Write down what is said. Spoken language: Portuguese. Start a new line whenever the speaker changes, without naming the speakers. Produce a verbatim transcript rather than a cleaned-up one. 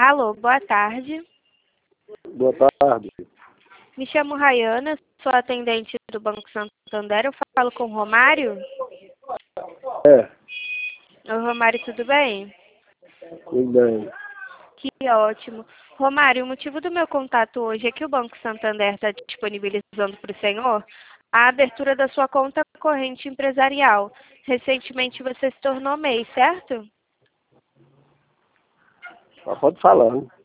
Alô, boa tarde.
Boa tarde.
Me chamo Rayana, sou atendente do Banco Santander. Eu falo com o Romário?
É,
Oi, Romário, tudo bem?
tudo bem.
Que ótimo. Romário, o motivo do meu contato hoje é que o Banco Santander está disponibilizando para o senhor a abertura da sua conta corrente empresarial. Recentemente você se tornou MEI, certo?
Só pode falar, né?